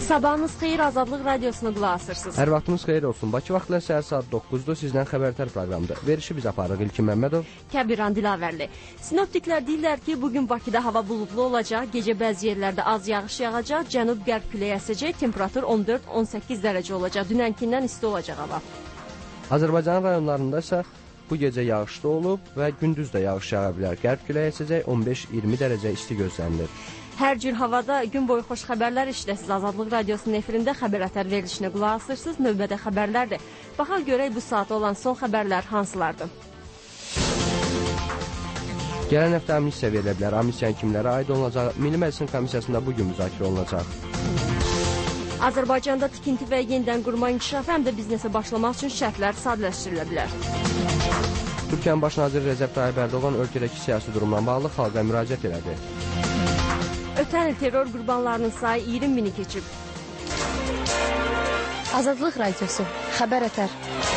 Sabahınız xeyir, Azadlıq Radiosunu qulaq asırsınız. Hər vaxtınız xeyir olsun. Bakı vaxtla səhər saat 9-dur. Sizdən xəbərtər proqramda. Verişi biz aparırıq İlkin Məmmədov. Kəbiran Dilavərli. Sinoptiklər deyirlər ki, bugün Bakıda hava buludlu olacaq, gecə bəzi yerlərdə az yağış yağacaq, cənub-qərb küləyi əsəcək, temperatur 14-18 dərəcə olacaq. Dünənkindən isti olacaq hava. Azərbaycan rayonlarında isə bu gecə yağışlı olub və gündüz də yağış yağa bilər. Qərb küləyi əsəcək, 15-20 dərəcə isti gözlənilir. Hər cür havada gün boyu xoş xəbərlər işləsiz. Azadlıq Radiosunun efirində xəbər verilişinə qulaq asırsınız. Növbədə xəbərlərdir. Baxaq görək bu saata olan son xəbərlər hansılardır? Gələn həftə amnistiya verilə bilər. Amnistiyanın kimlərə aid olunacağı Milli Məclisin komissiyasında bugün müzakirə olunacaq. Azərbaycanda tikinti və yenidən qurma inkişafı həm də biznesə başlamaq üçün şərtlər sadələşdirilə bilər. Türkiyənin baş naziri Rəcəb Tayyip Ərdoğan ölkədəki siyasi durumla bağlı xalqa müraciət elədi. Ötən il terror qurbanlarının sayı 20 bini keçib. Azadlıq Radiosu, xəbər ətər.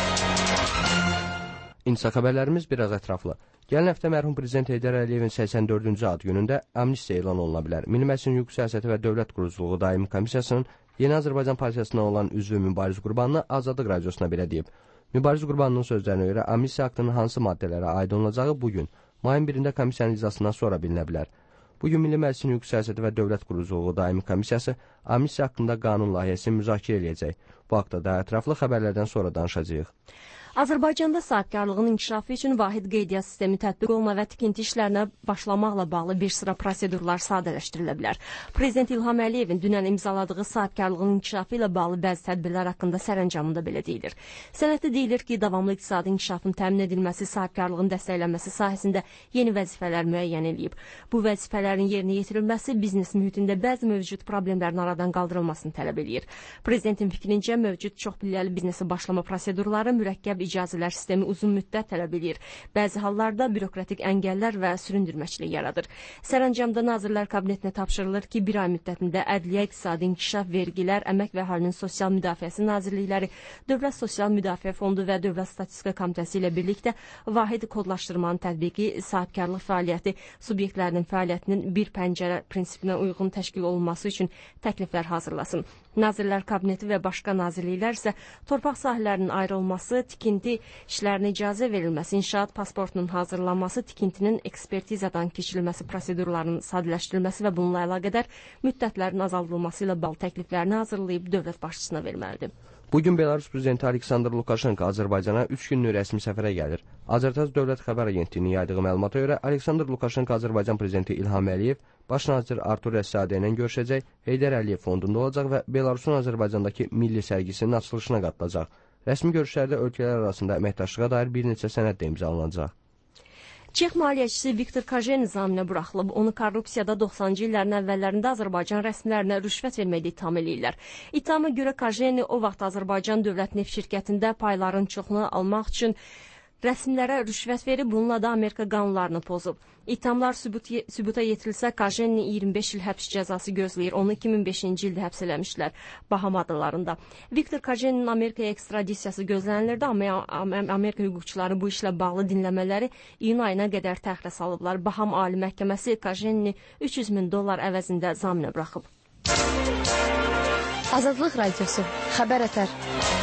İnsa xəbərlərimiz biraz ətraflı. Gələn həftə mərhum prezident Heydər Əliyevin 84-cü ad günündə amnistiya elan oluna bilər. Milli Məclisin Hüquq Siyasəti və Dövlət Quruculuğu Daimi Komissiyasının Yeni Azərbaycan Partiyasından olan üzvü Mübariz Qurbanlı Azadlıq Radiosuna belə deyib. Mübariz Qurbanlının sözlərinə görə amnistiya aktının hansı maddələrə aid olunacağı bugün, mayın 1-də komissiyanın iclasından sonra bilinə bilər. Bugün Milli Məclisin Hüquq Siyasəti və Dövlət Quruculuğu Daimi Komissiyası amnistiya haqqında qanun layihəsini müzakirə edəcək. Bu haqda daha ətraflı xəbərlərdən sonra danışacağıq. Azərbaycanda sahibkarlığın inkişafı üçün vahid qeydiyyat sistemi tətbiq olma və tikinti işlərinə başlamaqla bağlı bir sıra prosedurlar sadələşdirilə bilər. Prezident İlham Əliyevin dünən imzaladığı sahibkarlığın inkişafı ilə bağlı bəzi tədbirlər haqqında sərəncamında belə deyilir. Sənəddə deyilir ki, davamlı iqtisadi inkişafın təmin edilməsi, sahibkarlığın dəstəklənməsi sahəsində yeni vəzifələr müəyyən edilib. Bu vəzifələrin yerinə yetirilməsi biznes mühitində bəzi mövcud problemlərin aradan qaldırılmasını tələb edir. Prezidentin fikrincə mövcud çoxpilləli biznesə başlama prosedurları mürəkkəb icazələr sistemi uzun müddət tələb edir. Bəzi hallarda bürokratik əngəllər və süründürməçilik yaradır. Sərəncamda Nazirlər Kabinetinə tapşırılır ki, bir ay müddətində Ədliyyə, İqtisadi İnkişaf, Vergilər, Əmək və Əhalinin Sosial Müdafiəsi Nazirlikləri, Dövlət Sosial Müdafiə Fondu və Dövlət Statistika Komitəsi ilə birlikdə vahid kodlaşdırmanın tətbiqi, sahibkarlıq fəaliyyəti subyektlərinin fəaliyyətinin bir pəncərə prinsipinə uyğun təşkil olunması üçün təkliflər hazırlasın. Nazirlər Kabineti və başqa nazirliklər isə torpaq sahələrinin ayrılması, tikinti işlərinə icazə verilməsi, inşaat pasportunun hazırlanması, tikintinin ekspertizadan keçirilməsi prosedurlarının sadələşdirilməsi və bununla əlaqədar müddətlərin azaldılması ilə bağlı təkliflərini hazırlayıb dövlət başçısına verməlidir. Bugün Belarus prezidenti Aleksandr Lukashenko Azərbaycana 3 günlük rəsmi səfərə gəlir. Azərtaz Dövlət Xəbər Agentliyinin yaydığı məlumata görə Aleksandr Lukashenko Azərbaycan prezidenti İlham Əliyev, baş nazir Artur Rəssadə ilə görüşəcək, Heydər Əliyev fondunda olacaq və Belarusun Azərbaycandakı milli sərgisinin açılışına qatılacaq. Rəsmi görüşlərdə ölkələr arasında əməkdaşlığa dair bir neçə sənəd də imzalanacaq. Çex maliyyəçisi Viktor Kajen nizaminə buraxılıb. Onu korrupsiyada 90-cı illərin əvvəllərində Azərbaycan rəsmilərinə rüşvət verməkdə itham eləyirlər. İttihama görə Kajeni o vaxt Azərbaycan Dövlət Neft şirkətində payların çoxunu almaq üçün rəsmilərə rüşvət verib, bununla da Amerika qanunlarını pozub. İthamlar sübuta yetirilsə, Kajeni 25 il həbs cəzası gözləyir. Onu 2005-ci ildə həbs eləmişlər Baham adalarında. Viktor Kajeninin Amerikaya ekstradisiyası gözlənilirdi, amma Amerika hüquqçuları bu işlə bağlı dinləmələri iyun ayına qədər təxirə salıblar. Baham Ali Məhkəməsi Kajenini $300.000 əvəzində zaminə buraxıb. Azadlıq Radiosu, xəbər ətər.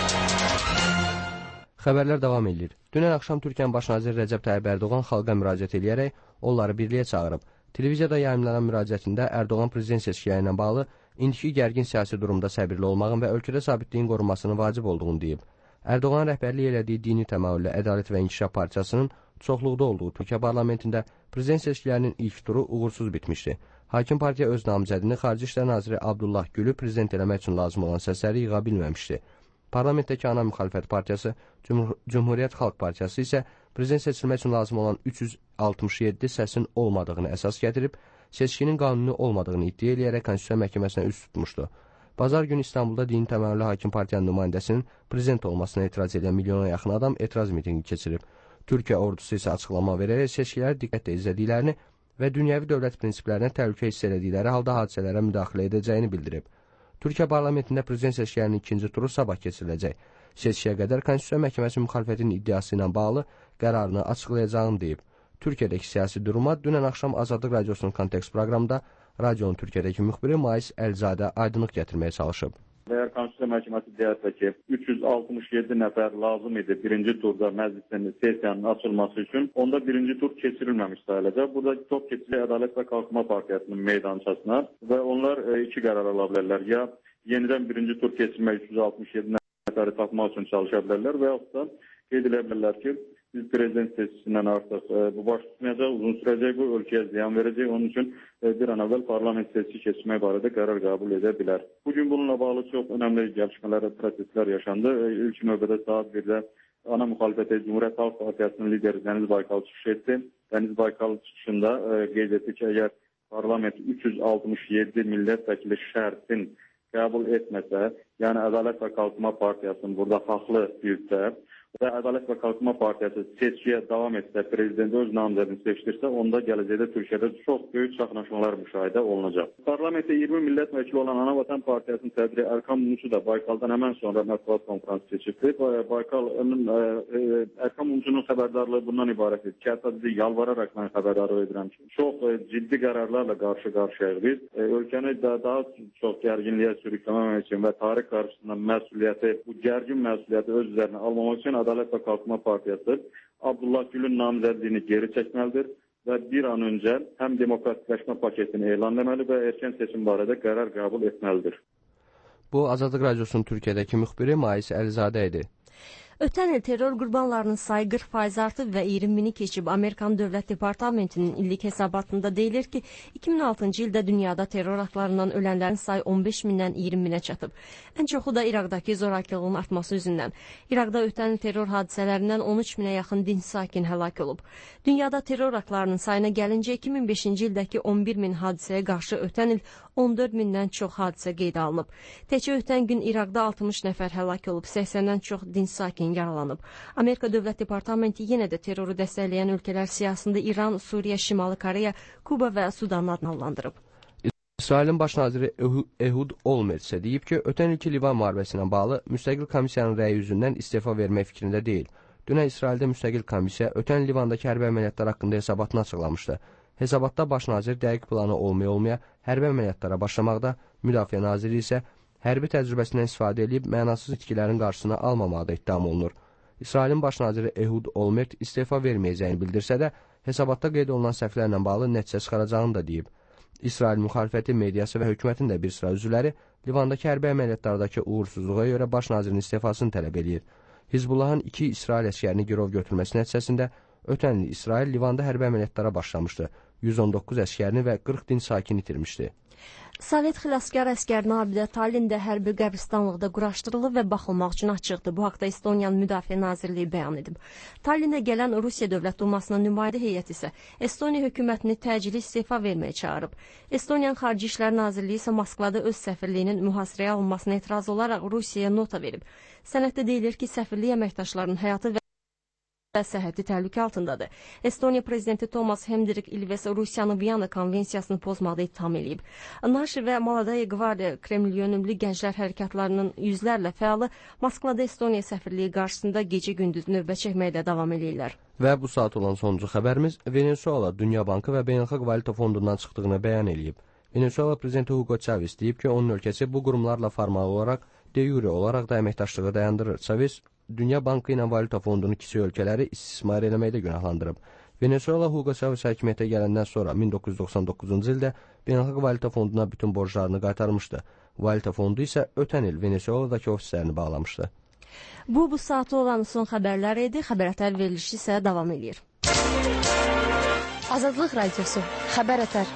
Xəbərlər davam edir. Dünən axşam Türkiyənin baş naziri Rəcəb Tayyip Ərdoğan xalqa müraciət edərək onları birliyə çağırıb. Televiziyada yayımlanan müraciətində Ərdoğan prezident seçkiləri ilə bağlı indiki gərgin siyasi durumda səbirli olmağın və ölkədə sabitliyin qorunmasının vacib olduğunu deyib. Ərdoğan rəhbərlik elədiyi dini təmayüllü Ədalət və İnkişaf Partiyasının çoxluqda olduğu Türkiyə parlamentində prezident seçkilərinin ilk turu uğursuz bitmişdi. Hakim partiya öz namizədini Xarici İşlər Naziri Abdullah Gülü prezident eləmək üçün lazım olan səsləri yığa bilməmişdi. Parlamentdəki ana müxalifət partiyası, Cümhuriyyət Xalq Partiyası isə prezident seçilmək üçün lazım olan 367 səsin olmadığını əsas gətirib, seçkinin qanuni olmadığını iddia eləyərək Konstitusiya Məhkəməsinə üst tutmuşdu. Bazar günü İstanbulda dini təmayüllü hakim partiyanın nümayəndəsinin prezident olmasına etiraz edən milyona yaxın adam etiraz mitingi keçirib. Türkiyə ordusu isə açıqlama verərək seçkiləri diqqətlə izlədiklərini və dünyəvi dövlət prinsiplərinə təhlükə hiss edildikləri halda hadisələrə müdaxilə edəcəyini bildirib. Türkiyə parlamentində prezident seçkilərinin ikinci turu sabah keçiriləcək. Seçkiyə qədər Konstitusiya Məhkəməsi müxalifətin iddiası ilə bağlı qərarını açıqlayacağını deyib. Türkiyədəki siyasi duruma dünən axşam Azadlıq Radiosunun Kontekst proqramında Radionun Türkiyədəki müxbiri Mais Əlzadə aydınlıq gətirməyə çalışıb. Əgər Konstitusiya Məhkəməsi deyərsə ki, 367 nəfər lazım idi birinci turda məclisin sessiyanın açılması üçün, onda birinci tur keçirilməmiş sayılacaq. Burada top keçilir Ədalət və Qalxınma Partiyasının meydançasına və onlar iki qərar ala bilərlər. Ya yenidən birinci tur keçirmək 367 nəfəri tapmaq üçün çalışa bilərlər və yaxud da qeyd edə bilərlər ki, biz prezident seçisindən artıq bu baş tutmayacaq, uzun sürəcək, bu ölkəyə ziyan verəcək. Onun üçün bir an əvvəl parlament seçisi keçirmək barədə qərar qəbul edə bilər. Bugün bununla bağlı çox önəmli gəlişmələr, proseslər yaşandı. İlk növbədə saat 1-də ana müxalifətə Cumhuriyyət Xalq Partiyasının lideri Dəniz Baykal çıxış etdi. Dəniz Baykal çıxışında qeyd etdi ki, əgər parlament 367 millət vəkili şərtin qəbul etməsə, yəni Ədalət və Qalxınma Partiyasının burada haqlı bilsə və Ədalət və Qalxınma Partiyası seçkiyə davam etsə, prezident öz namizədini seçdirsə, onda gələcəkdə Türkiyədə çox böyük çaxnaşmalar müşahidə olunacaq. Parlamentdə 20 millət vəkili olan Ana Vatan Partiyasının sədri Erkan Mumcu da Baykaldan həmən sonra mətbuat konfransı keçirdi. Erkan Mumcunun xəbərdarlığı bundan ibarət edir ki, hətta bizi yalvararaq mən xəbərdarlıq edirəm ki, çox ciddi qərarlarla qarşı-qarşıyayıq biz. Ölkəni daha çox gərginliyə sürükləməmək üçün və tarix qarşısında məsuliyyəti, bu gərgin məsuliyyəti öz üzərinə almamaq üçün Ədalət və Qalxınma Partiyası Abdullah Gülün namizədliyini geri çəkməlidir və bir an öncə həm demokratikləşmə paketini elan etməli və erkən seçim barədə qərar qəbul etməlidir. Bu, Azadlıq Radiosunun Türkiyədəki müxbiri Mais Əlizadə idi. Ötən il terror qurbanlarının sayı 40% artıb və 20 mini keçib. Amerikan Dövlət Departamentinin illik hesabatında deyilir ki, 2006-cı ildə dünyada terror aktlarından ölənlərin sayı 15 mindən 20 minə çatıb. Ən çoxu da İraqdakı zorakılığın artması üzündən. İraqda ötən il terror hadisələrindən 13 minə yaxın dinc sakin həlak olub. Dünyada terror aktlarının sayına gəlincə 2005-ci ildəki 11 min hadisəyə qarşı ötən il 14 mindən çox hadisə qeydə alınıb. Təkcə ötən gün İraqda 60 nəfər həlak olub, 80-dən çox dinc sakin yaralanıb. Amerika Dövlət Departamenti yenə də terroru dəstəkləyən ölkələr siyasında İran, Suriya, Şimali Koreya, Kuba və Sudanı adlandırıb. İsrailin baş naziri Ehud Olmert isə deyib ki, ötən ilki Livan müharibəsi ilə bağlı müstəqil komissiyanın rəyi üzündən istefa vermək fikrində deyil. Dünən İsraildə müstəqil komissiya ötən Livandakı hərbi əməliyyatlar haqqında hesabatını açıqlamışdı. Hesabatda baş nazir dəqiq planı olmaya hərbi əməliyyatlara başlamaqda, müdafiə naziri isə hərbi təcrübəsindən istifadə edib mənasız itkilərin qarşısını almamaqda ittiham olunur. İsrailin baş naziri Ehud Olmert istefa verməyəcəyini bildirsə də, hesabatda qeyd olunan səhvlərlə bağlı nəticə çıxaracağını da deyib. İsrail müxalifəti, mediası və hökumətin də bir sıra üzvləri Livandakı hərbi əməliyyatlardakı uğursuzluğa görə baş nazirin istefasını tələb edir. Hizbullahın 2 İsrail əskərini girov götürməsi nəticəsində ötən il İsrail Livanda hərbi əməliyyatlara başlamışdı. 119 əskərini və 40 din sakin itirmişdi. Sovet xilaskar əskərin abidə Tallində hərbi qəbristanlıqda quraşdırılıb və baxılmaq üçün açıqdır. Bu haqda Estoniyanın Müdafiə Nazirliyi bəyan edib. Tallinə gələn Rusiya Dövlət Dumasının nümayəndə heyəti isə Estoniya hökumətini təcili istefa verməyə çağırıb. Estoniyanın Xarici İşlər Nazirliyi isə Moskvada öz səfirliyinin mühasirəyə alınmasına etiraz olaraq Rusiyaya nota verib. Sənəddə deyilir ki, səfirlik əməkdaşlarının həyatı və səhhəti təhlükə altındadır. Estoniya prezidenti Tomas Hendrik İlves Rusiyanı Viyana konvensiyasını pozmaqda ittiham edib. Naşı və Maladaya Qvardiya Kreml yönümlü gənclər hərəkatlarının yüzlərlə fəalı Moskvada Estoniya səfirliyi qarşısında gecə-gündüz növbə çəkməkdə davam edirlər. Və bu saat olan sonuncu xəbərimiz Venezuela Dünya Bankı və Beynəlxalq Valyuta Fondundan çıxdığını bəyan edib. Venezuela prezidenti Hugo Chavez deyib ki, onun ölkəsi bu qurumlarla formal olaraq, de jure olaraq da əməkdaşlığı dayandırır. Chavez Dünya Bankı ilə Valyuta Fondunu kiçik ölkələri istismar eləməkdə günahlandırıb. Venezuela Hugo Chavez hakimiyyətə gələndən sonra 1999-cu ildə Beynəlxalq Valyuta Fonduna bütün borclarını qaytarmışdı. Valyuta Fondu isə ötən il Venezueladakı ofislərini bağlamışdı. Bu saatı olan son xəbərlər idi. Xəbər verilişi isə davam edir. Azadlıq Radiosu, xəbər ətər.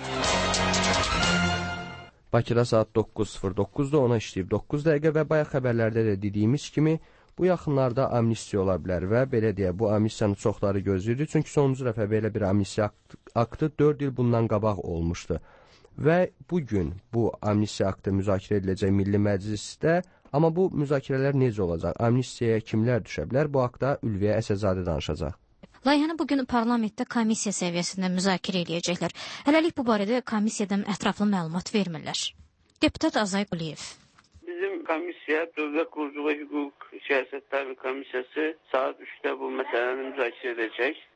Bakıda saat 9:09-da ona işləyib 9 dəqiqə və bayaq xəbərlərdə də dediyimiz kimi bu yaxınlarda amnistiya ola bilər və belə deyə bu amnistiyanı çoxları gözləyirdi. Çünki sonuncu dəfə belə bir amnistiya aktı 4 il bundan qabaq olmuşdu. Və bugün bu amnistiya aktı müzakirə ediləcək Milli Məclisdə, amma bu müzakirələr necə olacaq? Amnistiyaya kimlər düşə bilər? Bu haqda Ülviyə Əsəzadə danışacaq. Layihəni bugün parlamentdə komissiya səviyyəsində müzakirə edəcəklər. Hələlik bu barədə komissiyadan ətraflı məlumat vermirlər. Deputat Azay Quliyev. Bizim komissiya, Dövlət Quruculuğu Hüquq Siyasətləri Komissiyası saat 3-də bu məsələni müzakirə edəcək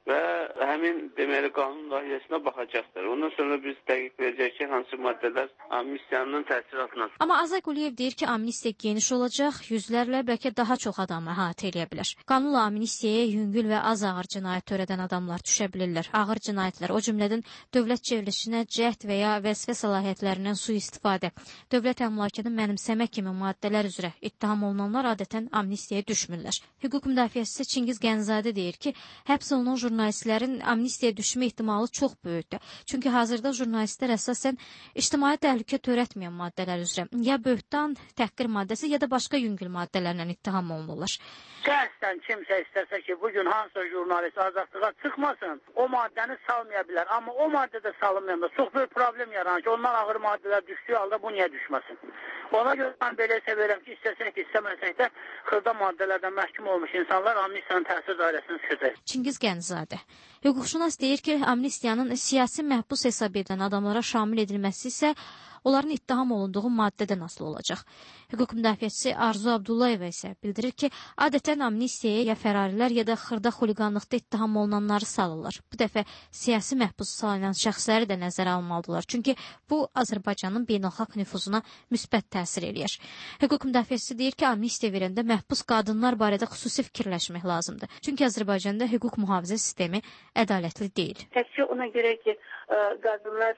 və həmin deməli qanun layihəsinə baxacaqdır. Ondan sonra biz dəqiq verəcək ki, hansı maddələr amnistiyanın təsiri altına. Amma Azay Quliyev deyir ki, amnistiya geniş olacaq, yüzlərlə, bəlkə daha çox adamı əhatə edə bilər. Qanunla amnistiyaya yüngül və az ağır cinayət törədən adamlar düşə bilirlər. Ağır cinayətlər, o cümlədən dövlət çevrilişinə cəhd və ya vəzifə səlahiyyətlərindən sui-istifadə, dövlət əmlakını mənimsəmə kimi maddələr üzrə ittiham olunanlar adətən amnistiyaya düşmürlər. Hüquq müdafiəçisi Çingiz Gənzadə deyir ki, həbs olunan jurnalistlərin amnistiyaya düşmə ehtimalı çox böyükdür. Çünki hazırda jurnalistlər əsasən ictimai təhlükə törətməyən maddələr üzrə ya böhtan, təhqir maddəsi ya da başqa yüngül maddələrlə ittiham olunurlar. Şəxsən kimsə istəsə ki, bugün hansısa jurnalist azadlığa çıxmasın, o maddəni salmaya bilər. Amma o maddədə salınmayanda çox böyük problem yaranır ki, ondan ağır maddələr düşdüyü halda bu niyə düşməsin? Ona görə mən belə sevirəm ki, istəsək ki, istəməsək də xırda maddələrdən məhkum olmuş insanlar amnistiyanın təsir dairəsində çıxacaq. Çingiz Gənzadə. Hüquqşünas deyir ki, amnistiyanın siyasi məhbus hesab edilən adamlara şamil edilməsi isə onların ittiham olunduğu maddədən asılı olacaq. Hüquq müdafiəçisi Arzu Abdullayeva isə bildirir ki, adətən amnistiyaya ya fərarilər ya da xırda xuliqanlıqda ittiham olunanları salırlar. Bu dəfə siyasi məhbus salınan şəxsləri də nəzərə almalıdırlar. Çünki bu Azərbaycanın beynəlxalq nüfuzuna müsbət təsir eləyir. Hüquq müdafiəçisi deyir ki, amnistiya verəndə məhbus qadınlar barədə xüsusi fikirləşmək lazımdır. Çünki Azərbaycanda hüquq mühafizə sistemi ədalətli deyil. Təkcə ona görə ki, qadınlar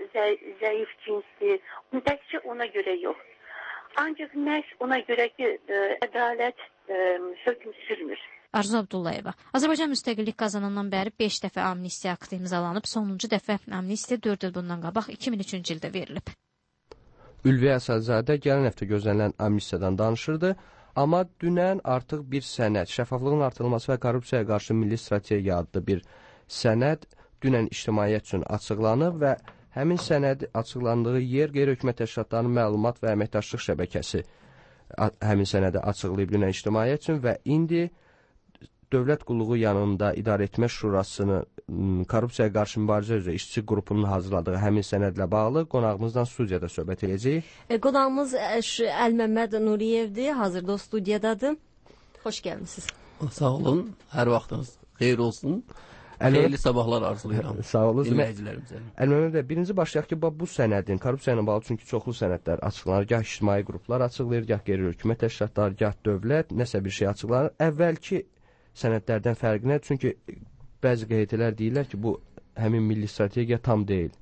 zəif cinsdir, təkcə ona görə yox. Ancaq məhz ona görə ki, ədalət hökm sürmür. Arzu Abdullayeva. Azərbaycan müstəqillik qazanandan bəri 5 dəfə amnistiya aktı imzalanıb, sonuncu dəfə amnistiya 4 il bundan qabaq 2003-cü ildə verilib. Ülviyə Əsəlzadə gələn həftə gözlənilən amnistiyadan danışırdı, amma dünən artıq bir sənəd, şəffaflığın artırılması və korrupsiyaya qarşı milli strategiya adlı bir sənəd dünən ictimaiyyət üçün açıqlanıb və həmin sənəd açıqlandığı yer qeyri-hökumət təşkilatlarının məlumat və əməkdaşlıq şəbəkəsi həmin sənədi açıqlayıb dünən ictimaiyyət üçün və indi Dövlət Qulluğu yanında İdarəetmə Şurasının korrupsiyaya qarşı mübarizə üzrə işçi qrupunun hazırladığı həmin sənədlə bağlı qonağımızdan studiyada söhbət edəcəyik. Qonağımız Əlməmməd Nuriyevdir, hazırda o studiyadadır. Xoş gəlmisiniz. Sağ olun, hər vaxtınız xeyir olsun. Xeyirli sabahlar arzulayıram. Sağ olun. Dinləyicilərimizə. Əlməmməd, birinci başlayaq ki, bu sənədin, korrupsiya ilə bağlı çünki çoxlu sənədlər açıqlanır. Gah ictimai qruplar açıqlayır, gah qeyri-hökumət təşkilatları, gah dövlət, nəsə bir şey açıqlanır. Əvvəlki sənədlərdən fərqi nədir? Çünki bəzi QHT-lər deyirlər ki, bu həmin milli strategiya tam deyil.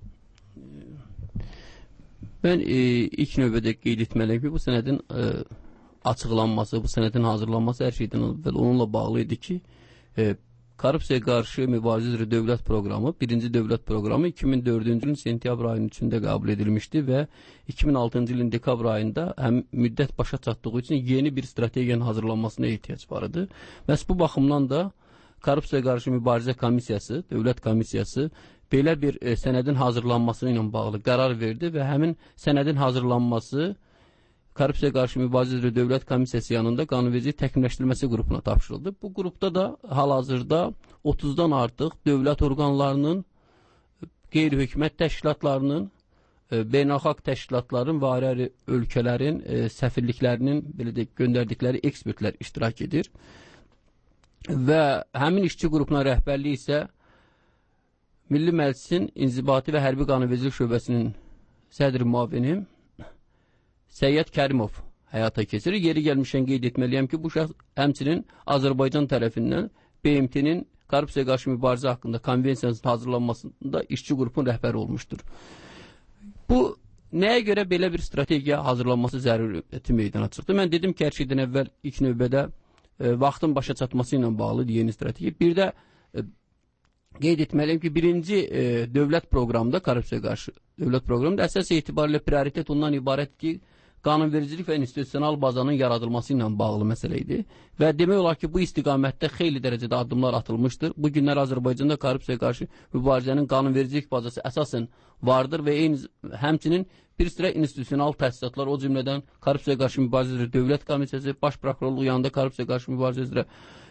Mən ilk növbədə qeyd etməliyim ki, bu sənədin açıqlanması, bu sənədin hazırlanması hər şeydən əvvəl onunla bağlı idi ki, korrupsiyaya qarşı mübarizə üzrə dövlət proqramı, birinci dövlət proqramı 2004-cü ilin sentyabr ayının içində qəbul edilmişdi və 2006-cı ilin dekabr ayında həm müddət başa çatdığı üçün yeni bir strategiyanın hazırlanmasına ehtiyac var idi. Məhz bu baxımdan da korrupsiyaya qarşı mübarizə komissiyası, dövlət komissiyası belə bir sənədin hazırlanması ilə bağlı qərar verdi və həmin sənədin hazırlanması Korrupsiyaya qarşı mübarizə üzrə dövlət komissiyası yanında qanunvericilik təkmilləşdirilməsi qrupuna tapşırıldı. Bu qrupda da hal-hazırda 30-dan artıq dövlət orqanlarının, qeyri-hökumət təşkilatlarının, beynəlxalq təşkilatların və ayrı ölkələrin səfirliklərinin belə deyək, göndərdikləri ekspertlər iştirak edir. Və həmin işçi qrupuna rəhbərliyi isə Milli Məclisin İnzibati və Hərbi Qanunvericilik Şöbəsinin sədr müavini Səyyad Kərimov həyata keçirir. Yeri gəlmişən qeyd etməliyəm ki, bu şəxs həmçinin Azərbaycan tərəfindən BMT-nin korrupsiyaya qarşı mübarizə haqqında konvensiyasının hazırlanmasında işçi qrupun rəhbəri olmuşdur. Bu, nəyə görə belə bir strategiya hazırlanması zəruriyyəti meydana çıxdı? Mən dedim ki, hər şeydən əvvəl ilk növbədə vaxtın başa çatması ilə bağlı yeni strategiya. Bir də qeyd etməliyim ki, birinci dövlət proqramında, korrupsiyaya qarşı dövlət proqramında əsas etibarilə prioritet ondan ibarət ki, qanunvericilik və institusional bazanın yaradılması ilə bağlı məsələ idi. Və demək olar ki, bu istiqamətdə xeyli dərəcədə addımlar atılmışdır. Bu günlər Azərbaycanda korrupsiyaya qarşı mübarizənin qanunvericilik bazası əsasən vardır və həmçinin bir sıra institusional təsisatlar, o cümlədən korrupsiyaya qarşı mübarizə üzrə dövlət komissiyası, baş prokurorluğu yanında korrupsiyaya qarşı mübarizə üzrə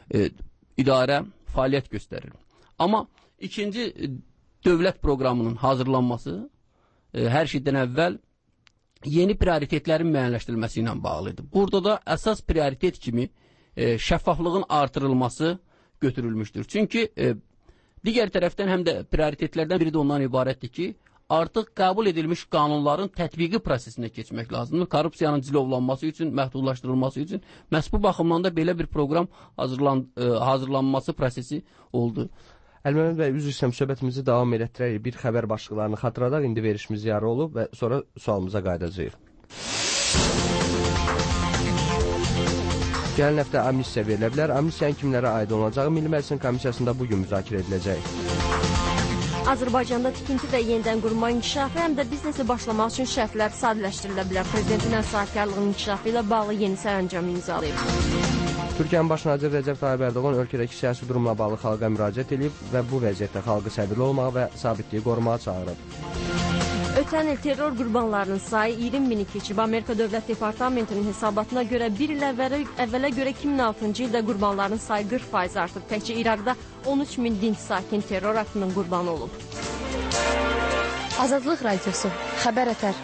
idarə fəaliyyət göstərir. Amma ikinci dövlət proqramının hazırlanması hər şeydən əvvəl yeni prioritetlərin müəyyənləşdirilməsi ilə bağlıdır. Burada da əsas prioritet kimi şəffaflığın artırılması götürülmüşdür. Çünki Digər tərəfdən həm də prioritetlərdən biri də ondan ibarətdir ki, artıq qəbul edilmiş qanunların tətbiqi prosesinə keçmək lazımdır. Korrupsiyanın cilovlanması üçün, məhdudlaşdırılması üçün məhz bu baxımdan da belə bir proqram hazırlanması prosesi oldu. Əlməmməd bəy, üzr istəyirəm, söhbətimizi davam elətdirərək bir xəbər başlıqlarını xatırladaq. İndi verişimiz yarı olub və sonra sualımıza qayıdacağıq. Gələn həftə amnistiya verilə bilər. Amnistiyanın kimlərə aid olacağı Milli Məclisin komissiyasında bugün müzakirə ediləcək. Azərbaycanda tikinti və yenidən qurma inkişafı həm də biznesi başlamaq üçün şərtlər sadələşdirilə bilər. Prezidentin sahibkarlığının inkişafı ilə bağlı yeni sərəncamı imzalayıb. Türkiyənin baş naziri Rəcəb Tayyip Ərdoğan ölkədəki siyasi durumla bağlı xalqa müraciət edib və bu vəziyyətdə xalqı səbirli olmağa və sabitliyi qorumağa çağırıb. Ötən il terror qurbanlarının sayı 20 bini keçib. Amerika Dövlət Departamentinin hesabatına görə bir il əvvələ görə 2006-cı ildə qurbanların sayı 40% artıb. Təkcə İraqda 13 min dinc sakin terror aktının qurbanı olub. Azadlıq Radiosu, Xəbər Ətər.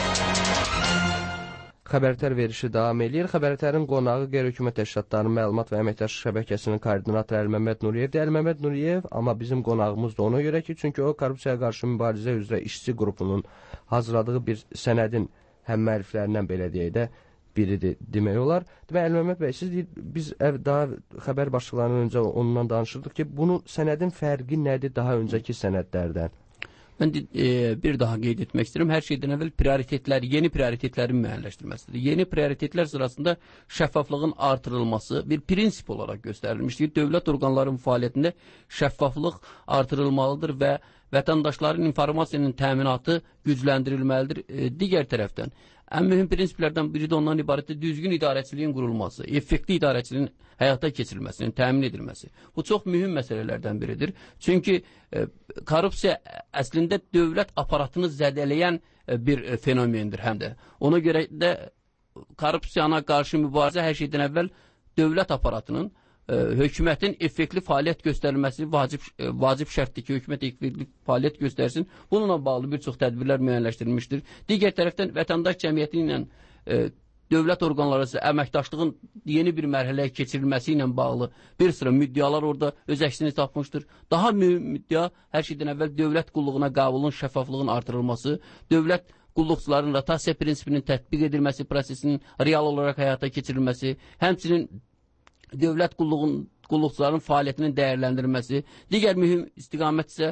Xəbərətər verişi davam edir. Xəbərətərin qonağı qeyri-hökumət təşkilatlarının məlumat və əməkdaşlıq şəbəkəsinin koordinatoru Əlməmməd Nuriyevdir. Əlməmməd Nuriyev, amma bizim qonağımız da ona görə ki, çünki o korrupsiyaya qarşı mübarizə üzrə işçi qrupunun hazırladığı bir sənədin həmməriflərindən belə deyək də biridir demək olar. Demək, Əlməmməd bəy, siz biz daha xəbər başlıqlarından öncə ondan danışırdıq ki, bunun sənədin fərqi nədir daha öncəki sənədlərdən? Mən bir daha qeyd etmək istəyirəm. Hər şeydən əvvəl yeni prioritetlərin müəyyənləşdirməsidir. Yeni prioritetlər sırasında şəffaflığın artırılması bir prinsip olaraq göstərilmişdir. Dövlət orqanlarının fəaliyyətində şəffaflıq artırılmalıdır və vətəndaşların informasiyanın təminatı gücləndirilməlidir. Digər tərəfdən, ən mühüm prinsiplərdən biri də ondan ibarətdir düzgün idarəçiliyin qurulması, effektiv idarəçiliyin həyata keçirilməsinin təmin edilməsi. Bu çox mühüm məsələlərdən biridir. Çünki korrupsiya əslində dövlət aparatını zədələyən bir fenomendir həm də. Ona görə də korrupsiyana qarşı mübarizə hər şeydən əvvəl dövlət aparatının hökumətin effektiv fəaliyyət göstərilməsi vacib şərtdir ki, hökumət effektiv fəaliyyət göstərsin. Bununla bağlı bir çox tədbirlər müəyyənləşdirilmişdir. Digər tərəfdən vətəndaş cəmiyyəti ilə dövlət orqanları arası əməkdaşlığın yeni bir mərhələyə keçirilməsi ilə bağlı bir sıra müddəalar orada öz əksini tapmışdır. Daha mühüm müddəa hər şeydən əvvəl dövlət qulluğuna qəbulun şəffaflığın artırılması, dövlət qulluqçuların rotasiya prinsipinin tətbiq edilməsi prosesinin real olaraq həyata keçirilməsi, həmçinin dövlət qulluqçuların fəaliyyətinin dəyərləndirilməsi, digər mühüm istiqamət isə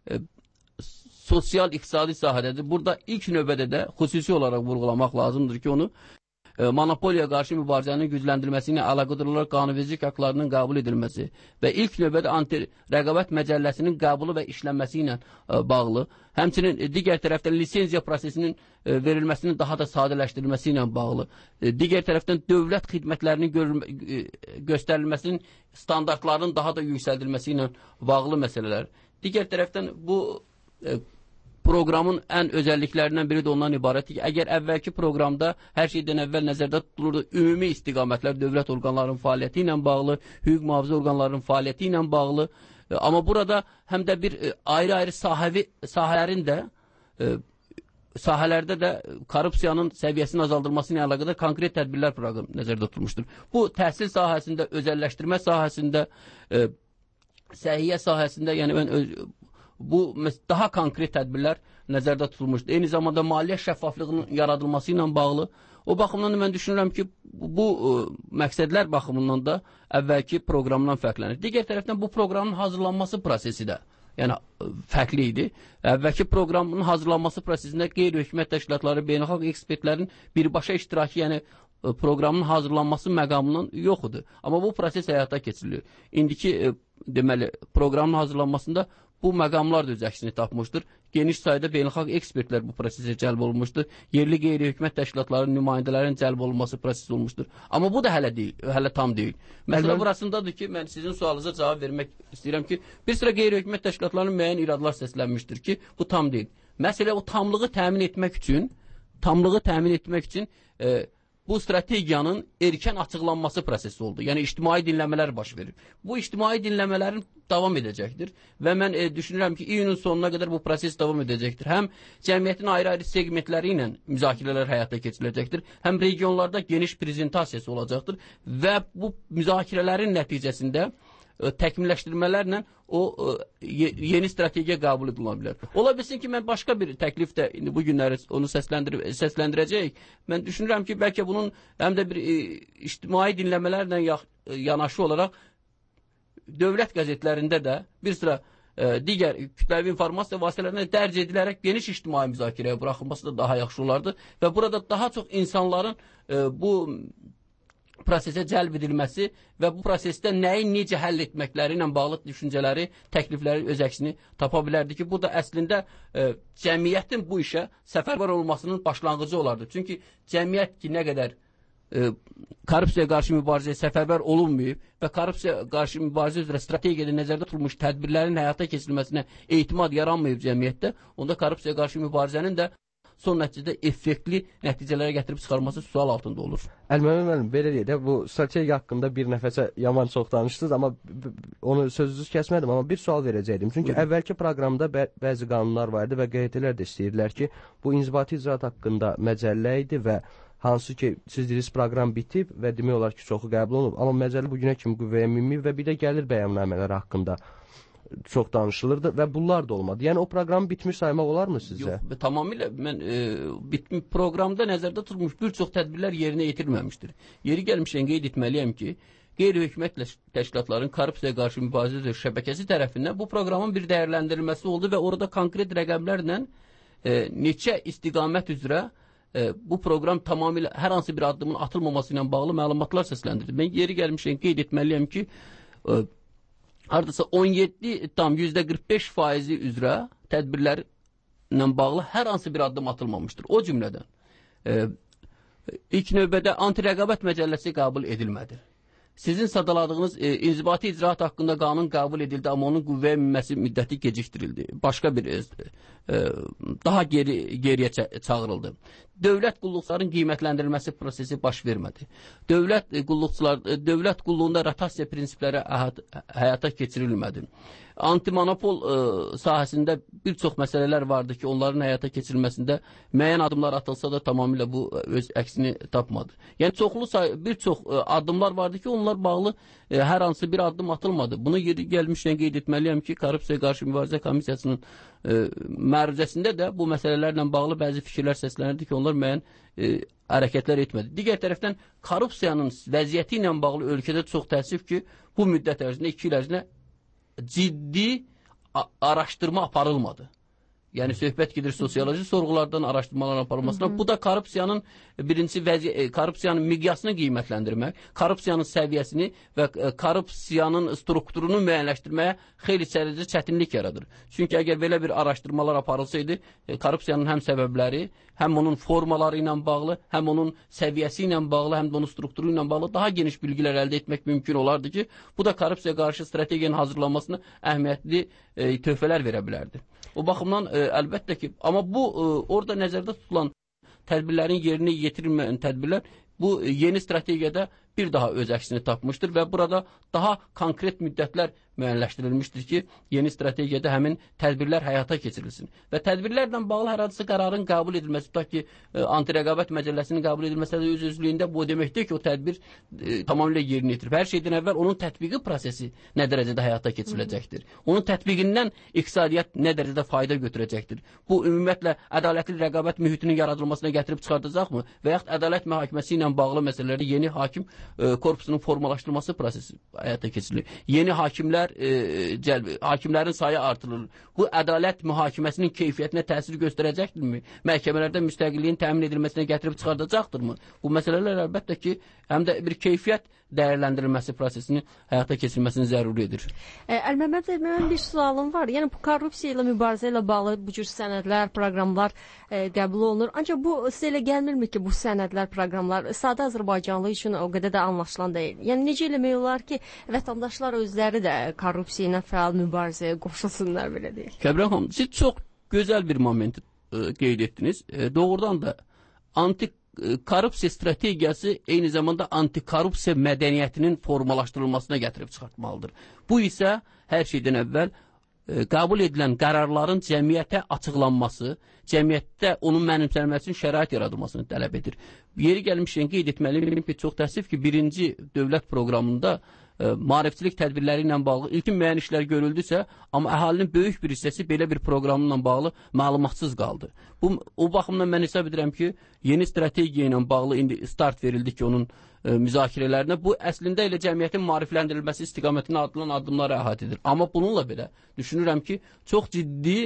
sosial-iqtisadi sahədədir. Burada ilk növbədə də xüsusi olaraq vurğulamaq lazımdır ki, onu monopoliya qarşı mübarizənin gücləndirilməsi ilə əlaqədar olaraq qanunvericilik haqlarının qəbul edilməsi və ilk növbədə anti-rəqabət məcəlləsinin qəbulu və işlənməsi ilə bağlı, həmçinin digər tərəfdən lisenziya prosesinin verilməsinin daha da sadələşdirilməsi ilə bağlı, digər tərəfdən dövlət xidmətlərinin göstərilməsinin standartlarının daha da yüksəldilməsi ilə bağlı məsələlər. Digər tərəfdən bu proqramın ən özəlliklərindən biri də ondan ibarətdir ki, əgər əvvəlki proqramda hər şeydən əvvəl nəzərdə tutulurdu ümumi istiqamətlər dövlət orqanlarının fəaliyyəti ilə bağlı, hüquq mühafizə orqanlarının fəaliyyəti ilə bağlı, amma burada həm də bir ayrı-ayrı sahələrin də sahələrdə də korrupsiyanın səviyyəsinin azaldılması ilə əlaqədar konkret tədbirlər proqramı nəzərdə tutulmuşdur. Bu təhsil sahəsində, özəlləşdirmə sahəsində, səhiyyə sahəsində, yəni bu daha konkret tədbirlər nəzərdə tutulmuşdur. Eyni zamanda maliyyə şəffaflığının yaradılması ilə bağlı. O baxımdan da mən düşünürəm ki, bu məqsədlər baxımından da əvvəlki proqramdan fərqlənir. Digər tərəfdən bu proqramın hazırlanması prosesi də fərqli idi. Əvvəlki proqramın hazırlanması prosesində qeyri-hökumət təşkilatları, beynəlxalq ekspertlərin birbaşa iştirakı, yəni proqramın hazırlanması məqamından yox idi. Amma bu proses həyata keçirilir. İndiki deməli proqramın hazırlanmasında bu məqamlar da öz əksini tapmışdır. Geniş sayda beynəlxalq ekspertlər bu prosesə cəlb olunmuşdur. Yerli qeyri-hökumət təşkilatlarının nümayəndələrinin cəlb olunması prosesi olmuşdur. Amma bu da hələ tam deyil. Məsələ burasındadır ki, mən sizin sualınıza cavab vermək istəyirəm ki, bir sıra qeyri-hökumət təşkilatlarının müəyyən iradlar səslənmişdir ki, bu tam deyil. Məsələ o tamlığı təmin etmək üçün bu strategiyanın erkən açıqlanması prosesi oldu. Yəni, ictimai dinləmələr baş verir. Bu ictimai dinləmələrin davam edəcəkdir və mən düşünürəm ki, iyunun sonuna qədər bu proses davam edəcəkdir. Həm cəmiyyətin ayrı-ayrı segmentləri ilə müzakirələr həyata keçiriləcəkdir, həm regionlarda geniş prezentasiyası olacaqdır və bu müzakirələrin nəticəsində təkmilləşdirmələrlə o yeni strategiya qəbul edilə bilər. Ola bilsin ki, mən başqa bir təklif də indi bu günləri onu səsləndirəcəyik. Mən düşünürəm ki, bəlkə bunun həm də bir ictimai dinləmələrlə yanaşı olaraq dövlət qəzetlərində də bir sıra digər kütləvi informasiya vasitələrində dərc edilərək geniş ictimai müzakirəyə buraxılması da daha yaxşı olardı və burada daha çox insanların bu prosesə cəlb edilməsi və bu prosesdə nəyi necə həll etməkləri ilə bağlı düşüncələri, təklifləri öz əksini tapa bilərdi ki, bu da əslində cəmiyyətin bu işə səfərbər olmasının başlanğıcı olardı. Çünki cəmiyyət ki, nə qədər korrupsiyaya qarşı mübarizəyə səfərbər olunmayıb və korrupsiyaya qarşı mübarizə üzrə strategiyada nəzərdə tutulmuş tədbirlərin həyata keçirilməsinə etimad yaranmayıb cəmiyyətdə, onda korrupsiyaya qarşı mübarizənin də son nəticədə effektli nəticələrə gətirib çıxarması sual altında olur. Əlməmə müəllim, belə deyək də, bu strategiya haqqında bir nəfəsə yaman çox danışdınız, amma onu sözünüzü kəsmədim, amma bir sual verəcəkdim. Çünki əvvəlki proqramda bəzi qanunlar var idi və QHT-lər də istəyirdilər ki, bu inzibati icraat haqqında məcəllə idi və hansı ki, siz dediniz proqram bitib və demək olar ki, çoxu qəbul olunub, amma məcəllə bugünə kimi qüvvəyə minməyib və bir də gəlir bəyannamələri haqqında çox danışılırdı və bunlar da olmadı. Yəni o proqram bitmiş saymaq olarmı sizcə? Yox, tamamilə mən proqramda nəzərdə tutulmuş bir çox tədbirlər yerinə yetirilməmişdir. Yeri gəlmişkən qeyd etməliyəm ki, qeyri-hökumət təşkilatların korrupsiyaya qarşı mübarizə şəbəkəsi tərəfindən bu proqramın bir dəyərləndirilməsi oldu və orada konkret rəqəmlərlə neçə istiqamət üzrə bu proqram tamamilə hər hansı bir addımın atılmaması ilə bağlı məlumatlar səsləndirdi. Mən yeri gəlmişkən qeyd etməliyəm ki, hardasa 17,45% üzrə tədbirlərlə bağlı hər hansı bir addım atılmamışdır. O cümlədən ilk növbədə anti-rəqabət məcəlləsi qəbul edilmədi. Sizin sadaladığınız inzibati icraat haqqında qanun qəbul edildi, amma onun qüvvəyə minməsi müddəti gecikdirildi. Başqa bir daha geriyə çağırıldı. Dövlət qulluqçuların qiymətləndirilməsi prosesi baş vermədi. Dövlət qulluğunda rotasiya prinsipləri həyata keçirilmədi. Antimonopol sahəsində bir çox məsələlər vardı ki, onların həyata keçirilməsində müəyyən adımlar atılsa da tamamilə bu öz əksini tapmadı. Yəni bir çox addımlar vardı ki, onlar bağlı hər hansı bir addım atılmadı. Bunu gəlmişkən qeyd etməliyəm ki, Korrupsiyaya qarşı mübarizə komissiyasının məruzəsində də bu məsələlərlə bağlı bəzi fikirlər səslənirdi ki, onlar müəyyən hərəkətlər etmədi. Digər tərəfdən korrupsiyanın vəziyyəti ilə bağlı ölkədə çox təəssüf ki, bu müddət ərzində 2 il ərzində ciddi araşdırma aparılmadı. Yəni söhbət gedir sosioloji sorğulardan araşdırmaların aparılmasına. Bu da korrupsiyanın korrupsiyanın miqyasını qiymətləndirmək, korrupsiyanın səviyyəsini və korrupsiyanın strukturunu müəyyənləşdirməyə xeyli sərəcə çətinlik yaradır. Çünki əgər belə bir araşdırmalar aparılsaydı, korrupsiyanın həm səbəbləri, həm onun formaları ilə bağlı, həm onun səviyyəsi ilə bağlı, həm də onun strukturu ilə bağlı daha geniş bilgilər əldə etmək mümkün olardı ki, bu da korrupsiyaya qarşı strategiyanın hazırlanmasına əhəmiyyətli töhfələr verə bilərdi. O baxımdan əlbəttə ki, amma bu orada nəzərdə tutulan tədbirlərin yerinə yetirilməyən tədbirlər bu yeni strategiyada bir daha öz əksini tapmışdır və burada daha konkret müddətlər müəyyənləşdirilmişdir ki, yeni strategiyada həmin tədbirlər həyata keçirilsin. Və tədbirlərlə bağlı hər hansı qərarın qəbul edilməsi, tutaq ki, anti-rəqabət məcəlləsinin qəbul edilməsi də öz-özlüyündə bu deməkdir ki, o tədbir tamamilə yerinə yetirib. Hər şeydən əvvəl onun tətbiqi prosesi nə dərəcədə həyata keçiriləcəkdir? Onun tətbiqindən iqtisadiyyat nə dərəcədə fayda götürəcəkdir? Bu, ümumiyyətlə, ədalətli rəqabət mühitinin yaradılmasına gətirib çıxardacaqmı? Və yaxud ədalət mühakiməsi ilə bağlı məsələlərdə yeni hakim korpusunun formalaşdırılması prosesi həyata keçirilir. Yeni hakimlərin sayı artırılır. Bu, ədalət mühakiməsinin keyfiyyətinə təsir göstərəcəkdirmi? Məhkəmələrdə müstəqilliyin təmin edilməsinə gətirib çıxardacaqdırmı? Bu məsələlər əlbəttə ki, həm də bir keyfiyyət dəyərləndirilməsi prosesini həyata keçirilməsini zəruridir. Əlməmməd, mənim bir sualım var. Yəni, bu korrupsiya ilə mübarizə ilə bağlı bu cür sənədlər, proqramlar qəbul olunur. Ancaq bu, sizə elə gəlmirmi ki, bu sənədlər, proqramlar sadə Azərbaycanlı üçün o qədər də anlaşılan deyil? Yəni, necə eləmək olar ki, vətəndaşlar özləri də korrupsiya ilə fəal mübarizəyə qoşulsunlar, belə deyil? Kəbran xanım, siz çox gözəl bir moment qeyd etdiniz. Doğrudan da korrupsiya strategiyası eyni zamanda antikorrupsiya mədəniyyətinin formalaşdırılmasına gətirib çıxartmalıdır. Bu isə hər şeydən əvvəl qəbul edilən qərarların cəmiyyətə açıqlanması, cəmiyyətdə onun mənimsənməsi üçün şərait yaradılmasını tələb edir. Yeri gəlmişkən qeyd etməliyim ki, çox təəssüf ki, birinci dövlət proqramında maarifçilik tədbirləri ilə bağlı ilkin müəyyən işlər görüldüsə, amma əhalinin böyük bir hissəsi belə bir proqramla bağlı məlumatsız qaldı. O baxımdan mən hesab edirəm ki, yeni strategiya ilə bağlı indi start verildi ki, onun müzakirələrinə. Bu, əslində elə cəmiyyətin maarifləndirilməsi istiqamətində atılan addımları əhatə edir. Amma bununla belə düşünürəm ki, çox ciddi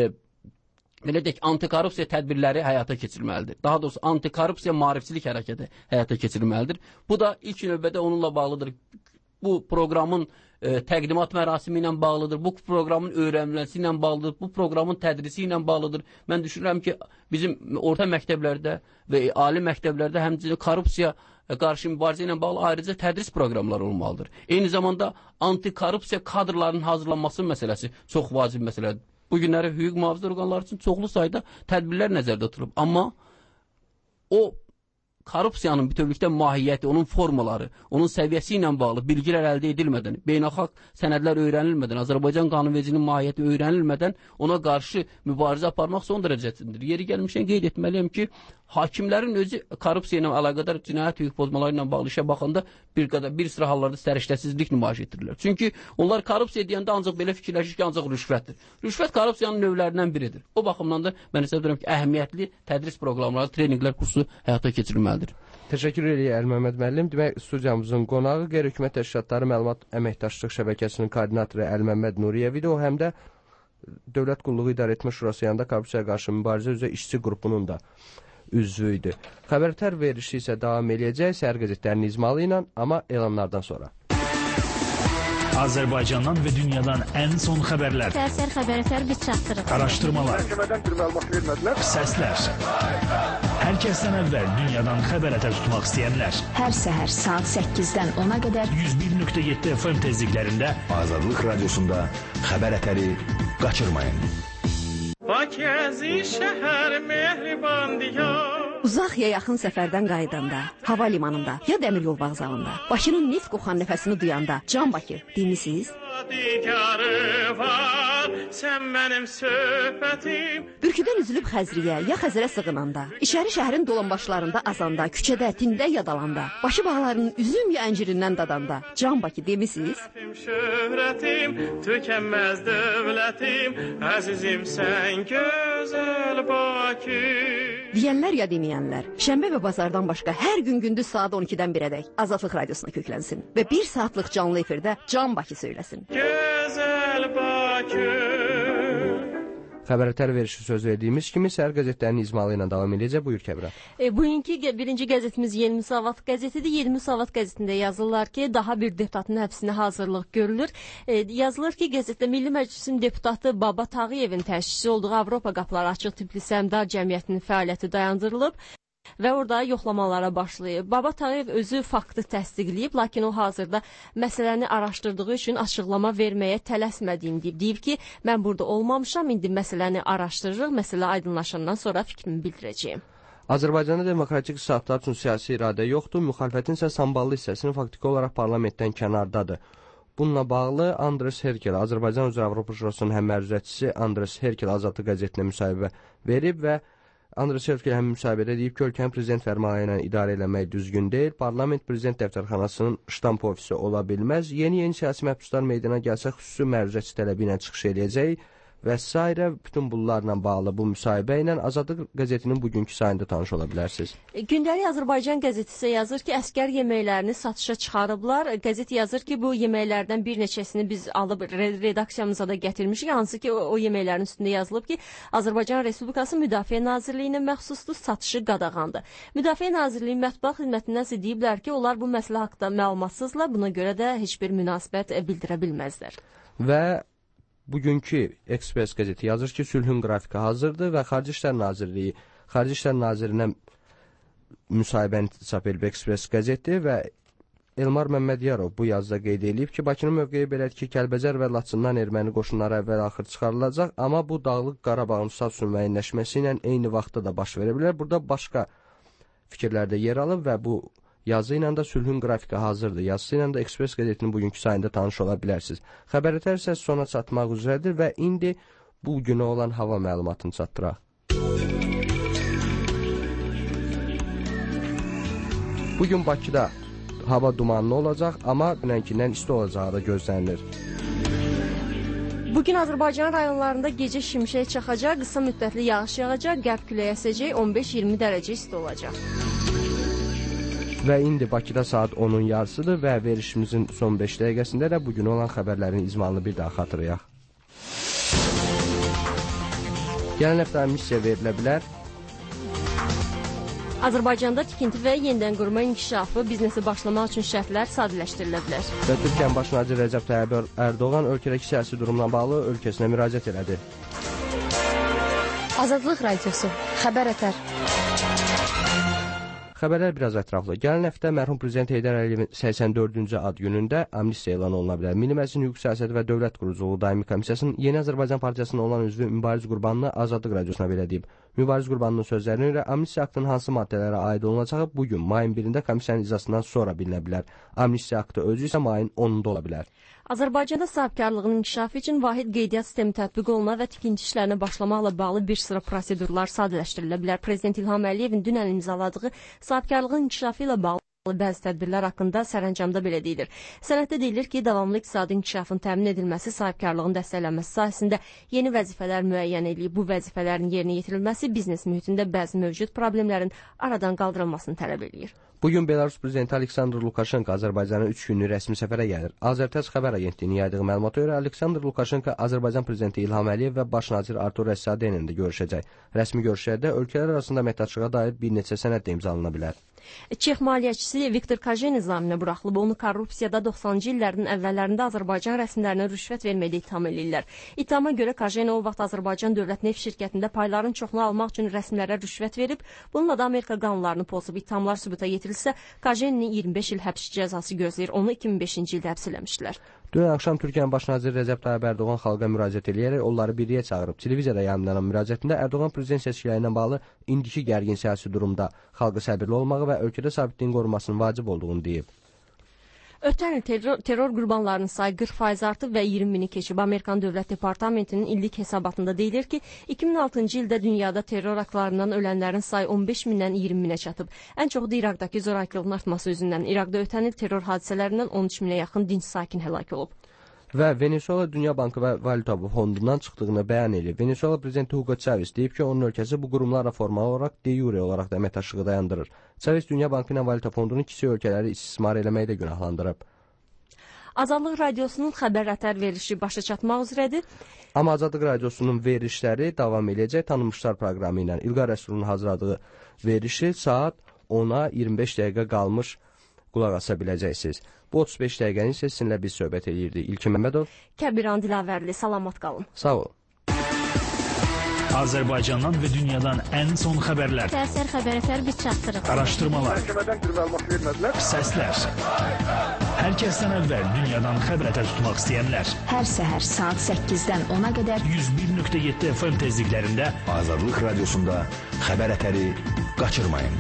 belə deyək, antikorrupsiya tədbirləri həyata keçirilməlidir. Daha doğrusu, antikorrupsiya maarifçilik hərəkəti həyata keçirilməlidir. Bu da ilk növbədə onunla bağlıdır. Bu proqramın təqdimat mərasimi ilə bağlıdır. Bu proqramın öyrənilməsi ilə bağlıdır. Bu proqramın tədrisi ilə bağlıdır. Mən düşünürəm ki, bizim orta məktəblərdə və ali məktəblərdə həmçinin korrupsiya qarşı mübarizə ilə bağlı ayrıca tədris proqramları olmalıdır. Eyni zamanda antikorrupsiya kadrlarının hazırlanması məsələsi çox vacib məsələdir. Bu günləri hüquq mühafizə orqanları üçün çoxlu sayda tədbirlər nəzərdə tutulub. Amma o korrupsiyanın bütövlükdə mahiyyəti, onun formaları, onun səviyyəsi ilə bağlı bilgilər əldə edilmədən, beynəlxalq sənədlər öyrənilmədən, Azərbaycan qanunvericiliyinin mahiyyəti öyrənilmədən ona qarşı mübarizə aparmaq son dərəcəsindir. Yeri gəlmişən qeyd etməliyəm ki, hakimlərin özü korrupsiya ilə əlaqədar cinayət hüquq pozmaları ilə bağlı işə baxanda bir sıra hallarda səriştəsizlik nümayiş etdirirlər. Çünki onlar korrupsiya deyəndə ancaq belə fikirləşir ki, ancaq rüşvətdir. Rüşvət korrupsiyanın növlərindən biridir. O baxımdan da mən hesab edirəm ki, əhəmiyyətli tədris proqramları, treninqlər kursu həyata keçirilməlidir. Təşəkkür edirik Əli Məmməd müəllim. Demək, studiyamızın qonağı qeyri-hökumət təşkilatları məlumat əməkdaşlıq şəbəkəsinin koordinatoru Əli Məmməd Nuriyev idi. O həm də Dövlət Qulluğu İdarəetmə Şurası yanında korrupsiyaya qarşı mübarizə üzrə işçi qrupunun da üzvü idi. Xəbərtər verilişi isə davam edəcək səhər qəzetlərinin izmalı ilə, amma elanlardan sonra. Azərbaycandan və dünyadan ən son xəbərlər. Səhər xəbərlər biz çatdırırıq. Araşdırmalar. Məhkəmədən bir məlumat vermədilər. Səslər. Hər kəsdən əvvəl dünyadan xəbər tutmaq istəyənlər. Hər səhər saat 8-dən 10-a qədər 101.7 FM tezliklərində Azadlıq Radiosunda xəbər ətəri qaçırmayın. Bakızi şəhər mehriban diyar. Uzaq ya yaxın səfərdən qayıdanda, hava limanında ya dəmir yol vağzalında, Bakının neft qoxan nəfəsini duyanda, Can Bakı demisiniz? Sən mənim söhbətim. Bürküdən üzülüb Xəzriyə ya Xəzərə sığınanda, İçəri şəhərin dolanbaşlarında azanda, küçədə, tində yadalanda, Bakı bağlarının üzüm ya əncirindən dadanda, Can Bakı demisiniz? Şöhrətim, tükənməz dövlətim, əzizim sən gözəl Bakı. Deyənlər ya deməyənlər, şənbə və bazardan başqa hər gün gündüz saat 12-dən 1-ədək Azadlıq Radiosuna köklənsin və 1 saatlıq canlı efirdə Can Bakı söyləsin. Gözəl Bakı. Xəbərtər verişi söz verdiyimiz kimi səhər qəzetlərinin izmalı ilə davam edəcək. Buyur Kəbra. Bugünkü birinci qəzetimiz Yeni Müsavat qəzetidir. Yeni Müsavat qəzetində yazırlar ki, daha bir deputatın həbsinə hazırlıq görülür. Yazılır ki, qəzetdə Milli Məclisin deputatı Baba Tağıyevin təşkilçisi olduğu Avropa Qapıları Açıq tipli səhmdar cəmiyyətinin fəaliyyəti dayandırılıb və orada yoxlamalara başlayıb. Baba Tağıyev özü faktı təsdiqləyib, lakin o hazırda məsələni araşdırdığı üçün açıqlama verməyə tələsmədiyini deyib. Deyib ki, mən burada olmamışam, indi məsələni araşdırırıq, məsələ aydınlaşandan sonra fikrimi bildirəcəyim. Azərbaycanda demokratik islahatlar üçün siyasi iradə yoxdur, müxalifətin isə samballı hissəsinin faktiki olaraq parlamentdən kənardadır. Bununla bağlı Andres Herkel, Azərbaycan üzrə Avropa Şurasının həmərcəçisi Andres Herkel Azadlıq qəzetinə müsahibə verib və Andres Herkel həmin müsahibədə deyib ki, ölkənin prezident fərmanı ilə idarə eləmək düzgün deyil, parlament prezident dəftərxanasının ştamp ofisi ola bilməz, yeni siyasi məhbuslar meydana gəlsə xüsusi məruzəçi tələbi ilə çıxış eləyəcək və s. bütün bunlarla bağlı bu müsahibə ilə Azadlıq qəzetinin bugünkü sayında tanış ola bilərsiniz. Gündəlik Azərbaycan qəzeti isə yazır ki, əskər yeməklərini satışa çıxarıblar. Qəzet yazır ki, bu yeməklərdən bir neçəsini biz alıb redaksiyamıza da gətirmişik. Hansı ki, o yeməklərin üstündə yazılıb ki, Azərbaycan Respublikası Müdafiə Nazirliyinin məxsusdur, satışı qadağandır. Müdafiə Nazirliyi mətbuat xidmətindən isə deyiblər ki, onlar bu məsələ haqqında məlumatsızlar, buna görə də heç bir münasibət bildirə bilməzlər. Və bugünkü Ekspres qəzeti yazır ki, sülhün qrafiki hazırdır və Xarici İşlər Nazirliyi, Xarici İşlər Nazirinə müsahibəni çap edib Ekspres qəzeti və Elmar Məmmədiyarov bu yazıda qeyd edib ki, Bakının mövqeyi belədir ki, Kəlbəcər və Laçından erməni qoşunları əvvəl-axır çıxarılacaq, amma bu Dağlıq Qarabağın status müəyyənləşməsi ilə eyni vaxtda da baş verə bilər. Burada başqa fikirlər də yer alıb və bu yazı ilə də sülhün qrafiki hazırdır. Yazısı ilə də Ekspres qəzetinin bugünkü sayında tanış ola bilərsiniz. Xəbərətər isə sona çatmaq üzrədir və indi bu günə olan hava məlumatını çatdıraq. Bugün Bakıda Hava dumanlı olacaq, amma dünənkindən isti olacağı da gözlənilir. Bugün Azərbaycan rayonlarında gecə şimşək çaxacaq, qısa müddətli yağış yağacaq, qərb küləyi əsəcək, 15-20 dərəcə isti olacaq. Və indi Bakıda saat 10-un yarısıdır və verişimizin son 5 dəqiqəsində də bugün olan xəbərlərin izmanını bir daha xatırlayaq. Gələn həftə missiya verilə bilər. Azərbaycanda tikinti və yenidən qurma inkişafı, biznesi başlamaq üçün şərtlər sadələşdirilə bilər. Və Türkiyənin baş naziri Rəcəb Tayyib Ərdoğan ölkədəki siyasi durumla bağlı ölkəsinə müraciət elədi. Azadlıq Radiosu, Xəbər Ətər. Xəbərlər biraz ətraflı. Gələn həftə mərhum Prezident Heydər Əliyevin 84-cü ad günündə amnistiya elan oluna bilər. Milli Məclisin Hüquq Siyasəti və Dövlət Quruculuğu Daimi Komissiyasının Yeni Azərbaycan Partiyasının olan üzvü Mübariz Qurbanlı Azadlıq Radiosuna belə deyib. Mübariz Qurbanlının sözlərinə görə amnistiya aktının hansı maddələrə aid olunacağı bugün mayın 1-də komissiyanın iclasından sonra bilinə bilər. Amnistiya aktı özü isə mayın 10-da ola bilər. Azərbaycanda sahibkarlığın inkişafı üçün vahid qeydiyyat sistemi tətbiq oluna və tikinti işlərinə başlamaqla bağlı bir sıra prosedurlar sadələşdirilə bilər. Prezident İlham Əliyevin dünən imzaladığı sahibkarlığın inkişafı ilə bağlı bəzi tədbirlər haqqında sərəncamda belə deyilir. Sənəddə deyilir ki, davamlı iqtisadi inkişafın təmin edilməsi, sahibkarlığın dəstəklənməsi sahəsində yeni vəzifələr müəyyən edilib. Bu vəzifələrin yerinə yetirilməsi biznes mühitində bəzi mövcud problemlərin aradan qaldırılmasını tələb edir. Bugün Belarus prezidenti Aleksandr Lukaşenko Azərbaycana 3 günlük rəsmi səfərə gəlir. Azərtəc xəbər agentliyinin yaydığı məlumata görə Aleksandr Lukaşenko Azərbaycan prezidenti İlham Əliyev və baş nazir Artur Rəssadiyyə ilə də görüşəcək. Rəsmi görüşlərdə ölkələr arasında əməkdaşlığa dair bir neçə sənəd də imzalana bilər. Çex maliyyəçisi Viktor Kajen nizaminə buraxılıb. Onu korrupsiyada 90-cı illərin əvvəllərində Azərbaycan rəsmilərinə rüşvət verməkdə ittiham edirlər. İttihama görə Kajen o vaxt Azərbaycan Dövlət Neft şirkətində payların çoxunu almaq üçün rəsmilərə rüşvət verib. Bununla da Amerika qanunlarını pozub. İttihamlar sübuta yetirilsə, Kajenin 25 il həbs cəzası gözləyir. Onu 2005-ci ildə həbs eləmişlər. Dünən axşam Türkiyənin baş naziri Rəcəb Tayyib Ərdoğan xalqa müraciət edərək onları birliyə çağırıb. Televiziyada yayımlanan müraciətində Ərdoğan prezident seçkiləri ilə bağlı indiki gərgin siyasi durumda xalqı səbirli olmağı və ölkədə sabitliyin qorunmasının vacib olduğunu deyib. Ötən il terror qurbanlarının sayı 40% artıb və 20 bini keçib. Amerikan Dövlət Departamentinin illik hesabatında deyilir ki, 2006-cı ildə dünyada terror aktlarından ölənlərin sayı 15 mindən 20 minə çatıb. Ən çoxu da İraqdakı zorakılığın artması üzündən. İraqda ötən il terror hadisələrindən 13 minə yaxın dinc sakin həlak olub. Və Venezuela Dünya Bankı və Valyuta Fondundan çıxdığını bəyan edib. Venezuela prezidenti Hugo Chavez deyib ki, onun ölkəsi bu qurumlarla formal olaraq de jure olaraq da əməkdaşlığı dayandırır. Chavez Dünya Bankı ilə Valyuta Fondunu kiçik ölkələri istismar eləməkdə günahlandırıb. Azadlıq Radiosunun xəbər ətər verilişi başa çatmaq üzrədir. Amma Azadlıq Radiosunun verilişləri davam edəcək. Tanınmışlar proqramı ilə İlqar Rəsulun hazırladığı verilişi saat 10-a 25 dəqiqə qalmış qulaq asa biləcəksiniz. Bu 35 dəqiqəni isə sizinlə biz söhbət edirdik. İlkin Məmmədov, Kəbiran Dilavərli, salamat qalın. Sağ olun. Azərbaycandan və dünyadan ən son xəbərlər. Təsir xəbər ətər biz çatdırıq. Araşdırmalar. Səslər. Hər kəsdən əvvəl dünyadan xəbər ətər tutmaq istəyənlər. Hər səhər saat 8-dən 10-a qədər 101.7 FM tezliklərində Azadlıq Radiosunda xəbər ətəri qaçırmayın.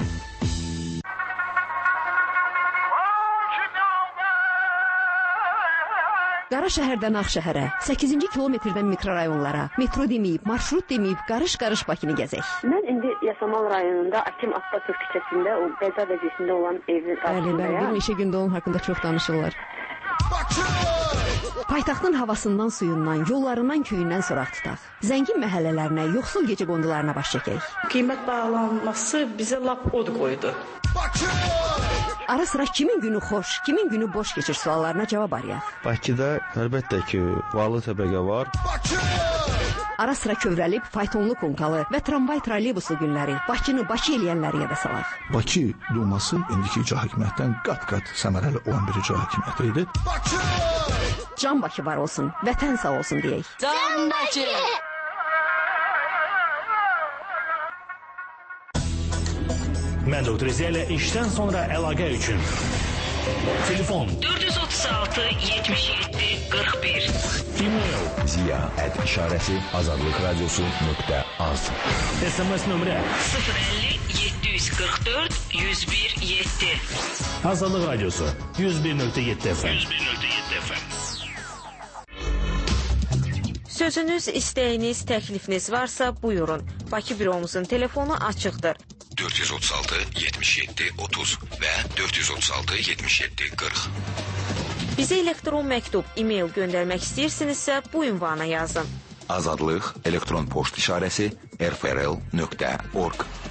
Qara şəhərdən Ağşəhərə, 8-ci kilometrdən mikrorayonlara, metro deməyib, marşrut deməyib, qarış-qarış Bakını gəzək. Mən indi Yasamal rayonunda Akim Atatürk küçəsində o qəza vəziyyətində olan evin qarşısındayam. Bəli, bir neçə gündə onun haqqında çox danışırlar. Paytaxtın havasından, suyundan, yollarından, köyündən soraq tutaq. Zəngin məhəllələrinə, yoxsul gecə qondularına baş çəkək. Qiymət bağlanması bizə lap od qoydu. Ara sıra kimin günü xoş, kimin günü boş keçir suallarına cavab arayaq. Bakıda əlbəttə ki, varlı təbəqə var. Ara sıra kövrəlib, faytonlu konkalı və tramvay trolleybusu günləri Bakını Bakı eləyənləri yada salaq. Bakı Duması indiki icra hakimiyyətdən qat-qat səmərəli olan bir icra hakimiyyəti idi. Can Bakı var olsun, vətən sağ olsun deyək. Can Bakı! Məhdud Riziyə ilə işdən sonra əlaqə üçün. Telefon 436 77 41. E-mail ziya@işarəsi azadlıqradiosu.az. SMS nömrə 050 744 101 7. Azadlıq Radiosu 101.7 FM. Sözünüz, istəyiniz, təklifiniz varsa buyurun. Bakı büromuzun telefonu açıqdır. 436 77 30 və 436 77 40. Bizə elektron məktub, e-mail göndərmək istəyirsinizsə bu ünvana yazın. Azadlıq elektron poçt işarəsi rfrl.org